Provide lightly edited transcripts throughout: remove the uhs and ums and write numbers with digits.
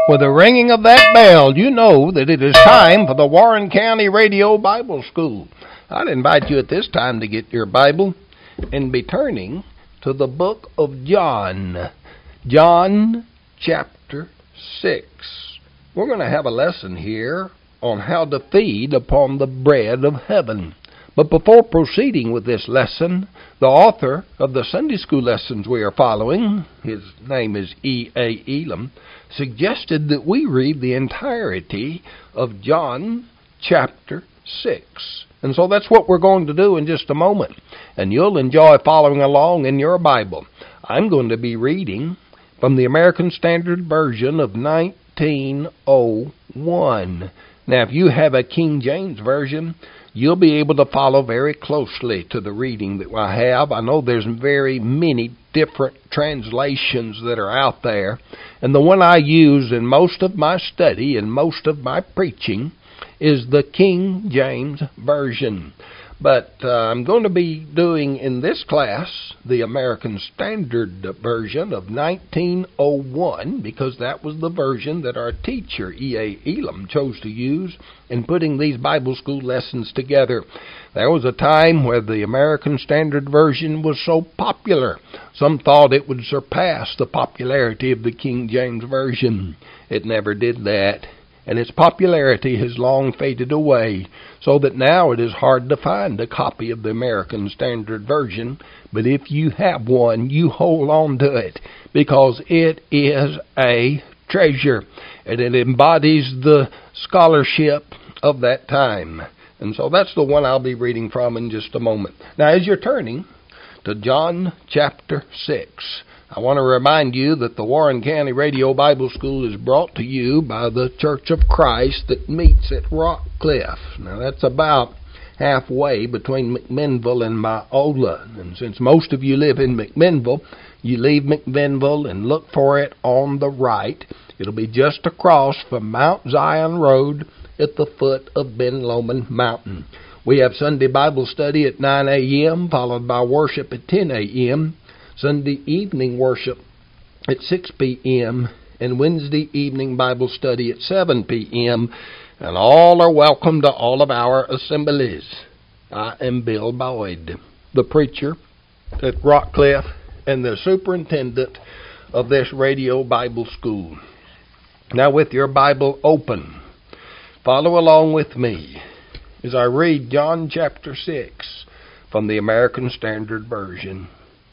With the ringing of that bell, you know that it is time for the Warren County Radio Bible School. I'd invite you at this time to get your Bible and be turning to the book of John. John chapter 6. We're going to have a lesson here on how to feed upon the bread of heaven. But before proceeding with this lesson, the author of the Sunday school lessons we are following, his name is E.A. Elam, suggested that we read the entirety of John chapter 6. And so that's what we're going to do in just a moment. And you'll enjoy following along in your Bible. I'm going to be reading from the American Standard Version of 1901. Now, if you have a King James Version, you'll be able to follow very closely to the reading that I have. I know there's very many different translations that are out there, and the one I use in most of my study and most of my preaching is the King James Version. But I'm going to be doing in this class the American Standard Version of 1901 because that was the version that our teacher, E.A. Elam, chose to use in putting these Bible school lessons together. There was a time where the American Standard Version was so popular, some thought it would surpass the popularity of the King James Version. It never did that. And its popularity has long faded away, so that now it is hard to find a copy of the American Standard Version. But if you have one, you hold on to it, because it is a treasure, and it embodies the scholarship of that time. And so that's the one I'll be reading from in just a moment. Now, as you're turning to John chapter 6, I want to remind you that the Warren County Radio Bible School is brought to you by the Church of Christ that meets at Rock Cliff. Now, that's about halfway between McMinnville and Myola. And since most of you live in McMinnville, you leave McMinnville and look for it on the right. It'll be just across from Mount Zion Road at the foot of Ben Lomond Mountain. We have Sunday Bible study at 9 a.m., followed by worship at 10 a.m., Sunday evening worship at 6 p.m., and Wednesday evening Bible study at 7 p.m., and all are welcome to all of our assemblies. I am Bill Boyd, the preacher at Rockcliffe and the superintendent of this radio Bible school. Now, with your Bible open, follow along with me as I read John chapter 6 from the American Standard Version.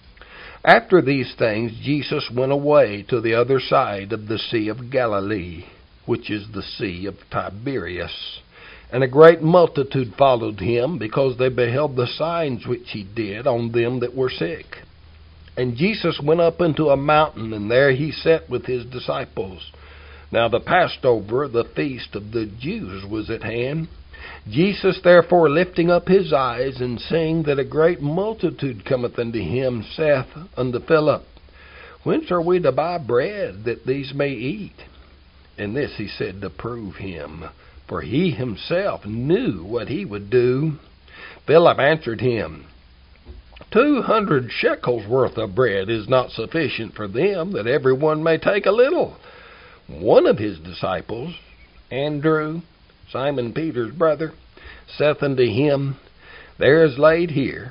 After these things, Jesus went away to the other side of the Sea of Galilee, which is the Sea of Tiberias. And a great multitude followed him, because they beheld the signs which he did on them that were sick. And Jesus went up into a mountain, and there he sat with his disciples. Now the Passover, the feast of the Jews, was at hand. Jesus therefore, lifting up his eyes, and seeing that a great multitude cometh unto him, saith unto Philip, Whence are we to buy bread, that these may eat? And this he said to prove him, for he himself knew what he would do. Philip answered him, 200 shekels worth of bread is not sufficient for them, that every one may take a little. One of his disciples, Andrew, Simon Peter's brother, saith unto him, there is a lad here,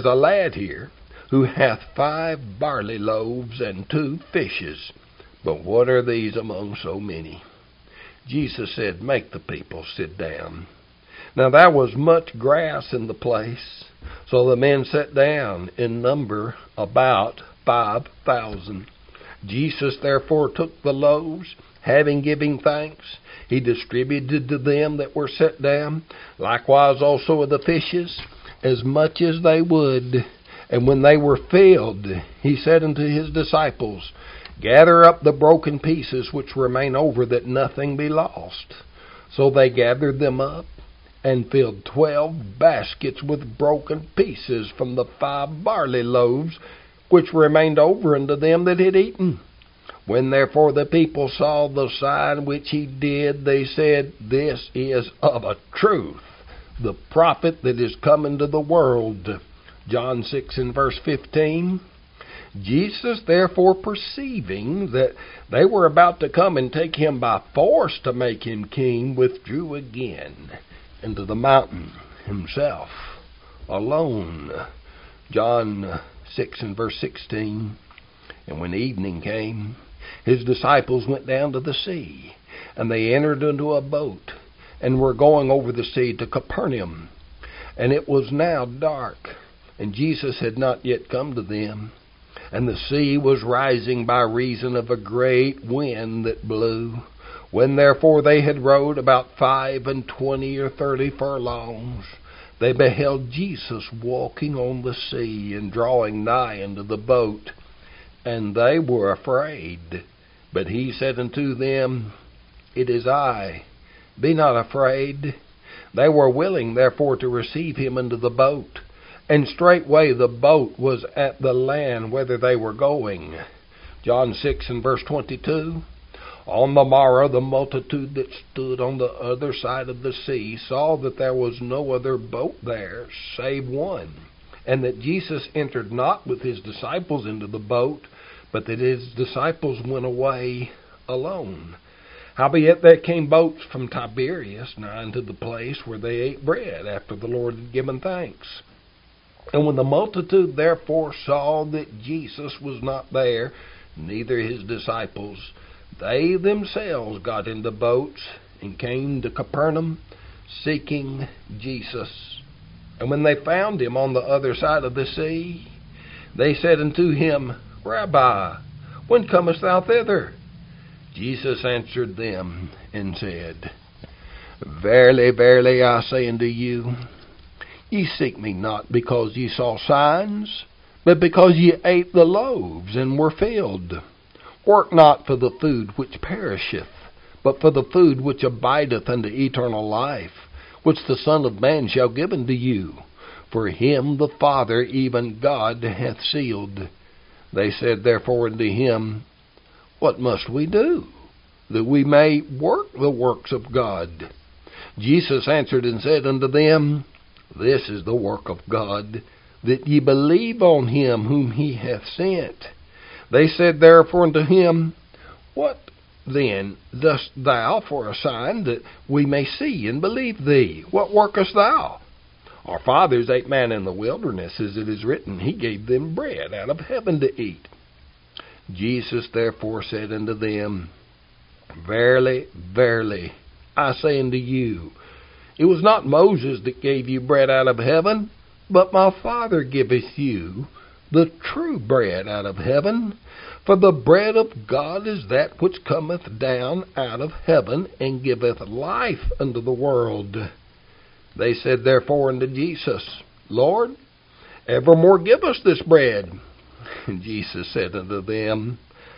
who hath 5 barley loaves and 2 fishes. But what are these among so many? Jesus said, Make the people sit down. Now there was much grass in the place, so the men sat down, in number about 5,000. Jesus therefore took the loaves, having given thanks, he distributed to them that were set down, likewise also of the fishes, as much as they would. And when they were filled, he said unto his disciples, Gather up the broken pieces which remain over, that nothing be lost. So they gathered them up, and filled 12 baskets with broken pieces from the 5 barley loaves, which remained over unto them that had eaten. When therefore the people saw the sign which he did, they said, This is of a truth the prophet that is come into the world. John 6 and verse 15. Jesus, therefore, perceiving that they were about to come and take him by force to make him king, withdrew again into the mountain himself, alone. John 6 and verse 16. And when evening came, his disciples went down to the sea, and they entered into a boat, and were going over the sea to Capernaum. And it was now dark, and Jesus had not yet come to them. And the sea was rising by reason of a great wind that blew. When therefore they had rowed about 25 or 30 furlongs, they beheld Jesus walking on the sea, and drawing nigh unto the boat. And they were afraid. But he said unto them, It is I, be not afraid. They were willing therefore to receive him into the boat. And straightway the boat was at the land whither they were going. John 6 and verse 22. On the morrow the multitude that stood on the other side of the sea saw that there was no other boat there, save one, and that Jesus entered not with his disciples into the boat, but that his disciples went away alone. Howbeit there came boats from Tiberias nigh unto the place where they ate bread, after the Lord had given thanks. And when the multitude therefore saw that Jesus was not there, neither his disciples, they themselves got into boats, and came to Capernaum, seeking Jesus. And when they found him on the other side of the sea, they said unto him, Rabbi, when comest thou thither? Jesus answered them, and said, Verily, verily, I say unto you, ye seek me not because ye saw signs, but because ye ate the loaves, and were filled. Work not for the food which perisheth, but for the food which abideth unto eternal life, which the Son of Man shall give unto you. For him the Father, even God, hath sealed. They said therefore unto him, What must we do, that we may work the works of God? Jesus answered and said unto them, This is the work of God, that ye believe on him whom he hath sent. They said therefore unto him, What then dost thou for a sign, that we may see and believe thee? What workest thou? Our fathers ate manna in the wilderness, as it is written, He gave them bread out of heaven to eat. Jesus therefore said unto them, Verily, verily, I say unto you, it was not Moses that gave you bread out of heaven, but my Father giveth you the true bread out of heaven. For the bread of God is that which cometh down out of heaven, and giveth life unto the world. They said therefore unto Jesus, Lord, evermore give us this bread. And Jesus said unto them,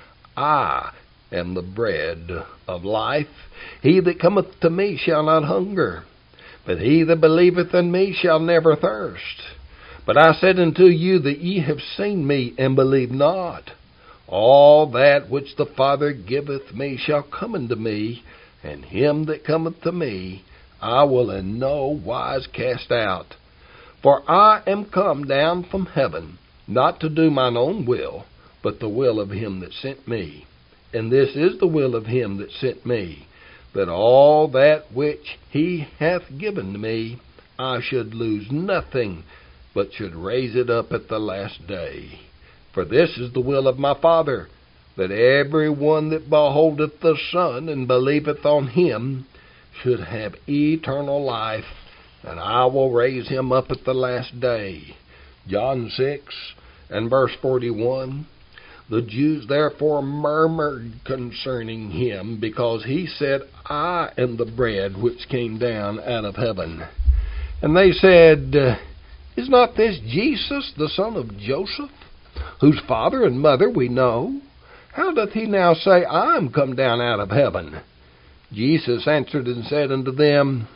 I am the bread of life. He that cometh to me shall not hunger, but he that believeth in me shall never thirst. But I said unto you that ye have seen me, and believe not. All that which the Father giveth me shall come unto me, and him that cometh to me I will in no wise cast out. For I am come down from heaven, not to do mine own will, but the will of him that sent me. And this is the will of him that sent me, that all that which he hath given me I should lose nothing, but should raise it up at the last day. For this is the will of my Father, that every one that beholdeth the Son and believeth on him should have eternal life, and I will raise him up at the last day. John 6 and verse 41. The Jews therefore murmured concerning him, because he said, I am the bread which came down out of heaven. And they said, Is not this Jesus, the son of Joseph, whose father and mother we know? How doth he now say, I am come down out of heaven? Jesus answered and said unto them,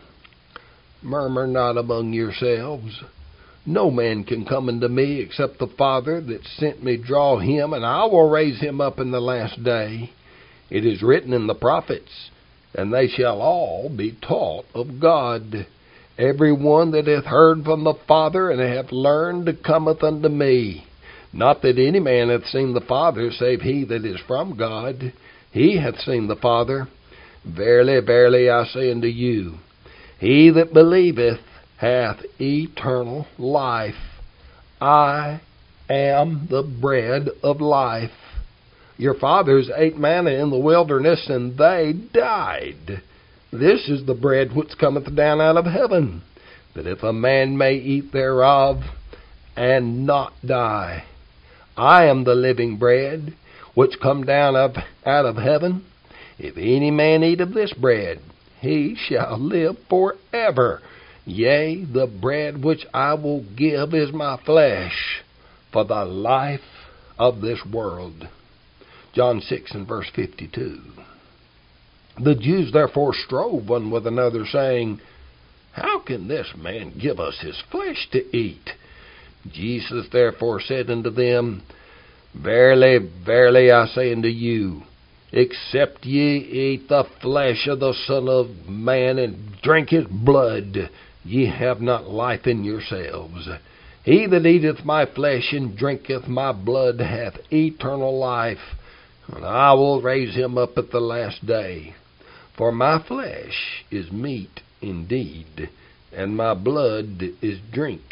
Murmur not among yourselves. No man can come unto me, except the Father that sent me draw him, and I will raise him up in the last day. It is written in the prophets, and they shall all be taught of God. Every one that hath heard from the Father and hath learned cometh unto me. Not that any man hath seen the Father, save he that is from God. He hath seen the Father. Verily, verily, I say unto you, he that believeth hath eternal life. I am the bread of life. Your fathers ate manna in the wilderness, and they died. This is the bread which cometh down out of heaven, that if a man may eat thereof, and not die. I am the living bread, which come down out of heaven. If any man eat of this bread, he shall live forever. Yea, the bread which I will give is my flesh, for the life of this world. John 6 and verse 52. The Jews therefore strove one with another, saying, How can this man give us his flesh to eat? Jesus therefore said unto them, Verily, verily, I say unto you, except ye eat the flesh of the Son of Man and drink his blood, ye have not life in yourselves. He that eateth my flesh and drinketh my blood hath eternal life, and I will raise him up at the last day. For my flesh is meat indeed, and my blood is drink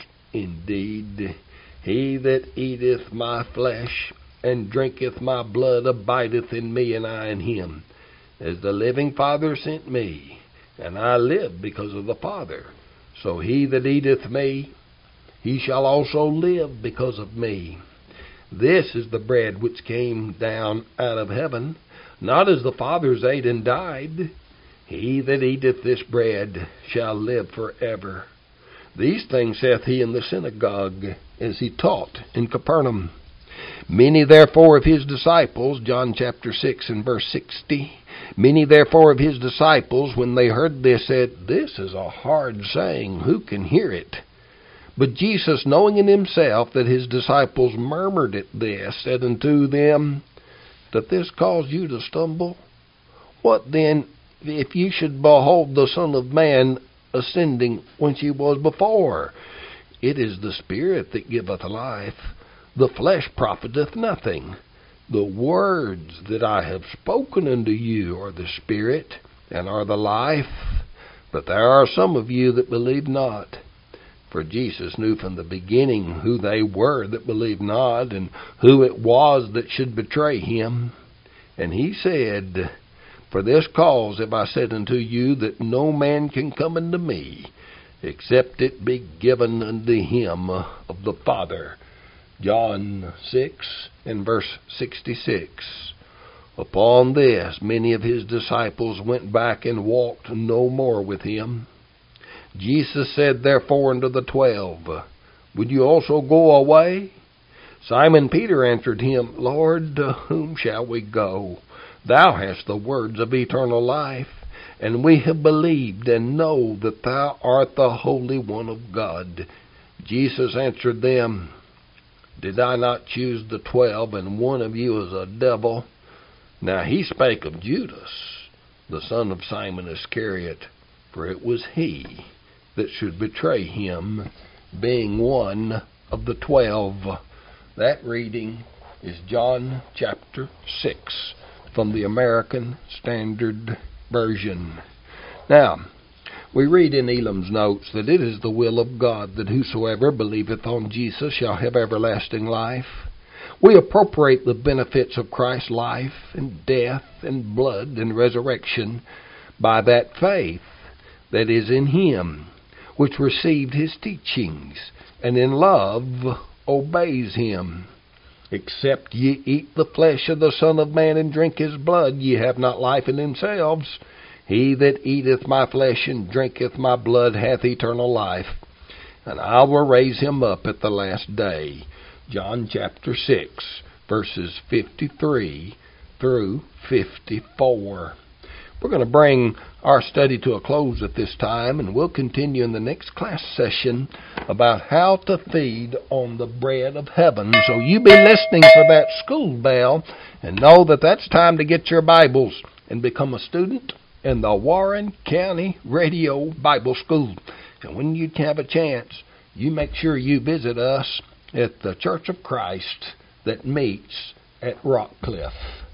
indeed. He that eateth my flesh and drinketh my blood abideth in me, and I in him. As the living Father sent me, and I live because of the Father, so he that eateth me, he shall also live because of me. This is the bread which came down out of heaven, not as the fathers ate and died. He that eateth this bread shall live forever. These things saith he in the synagogue, as he taught in Capernaum. Many therefore of his disciples, John chapter 6 and verse 60, many therefore of his disciples, when they heard this, said, This is a hard saying, who can hear it? But Jesus, knowing in himself that his disciples murmured at this, said unto them, Doth this cause you to stumble? What then, if you should behold the Son of Man ascending whence he was before? It is the Spirit that giveth life. The flesh profiteth nothing. The words that I have spoken unto you are the Spirit, and are the life. But there are some of you that believe not. For Jesus knew from the beginning who they were that believed not, and who it was that should betray him. And he said, For this cause have I said unto you, that no man can come unto me, except it be given unto him of the Father. John 6 and verse 66. Upon this many of his disciples went back and walked no more with him. Jesus said therefore unto the 12, Would you also go away? Simon Peter answered him, Lord, to whom shall we go? Thou hast the words of eternal life, and we have believed and know that thou art the Holy One of God. Jesus answered them, Did I not choose the 12, and one of you is a devil? Now he spake of Judas, the son of Simon Iscariot, for it was he that should betray him, being one of the 12. That reading is John chapter 6 from the American Standard Version. Now, we read in Elam's notes that it is the will of God that whosoever believeth on Jesus shall have everlasting life. We appropriate the benefits of Christ's life and death and blood and resurrection by that faith that is in him, which received his teachings, and in love obeys him. Except ye eat the flesh of the Son of Man and drink his blood, ye have not life in themselves. He that eateth my flesh and drinketh my blood hath eternal life, and I will raise him up at the last day. John chapter 6, verses 53 through 54. We're going to bring our study to a close at this time, and we'll continue in the next class session about how to feed on the bread of heaven. So you be listening for that school bell, and know that that's time to get your Bibles and become a student in the Warren County Radio Bible School. And when you have a chance, you make sure you visit us at the Church of Christ that meets at Rockcliffe.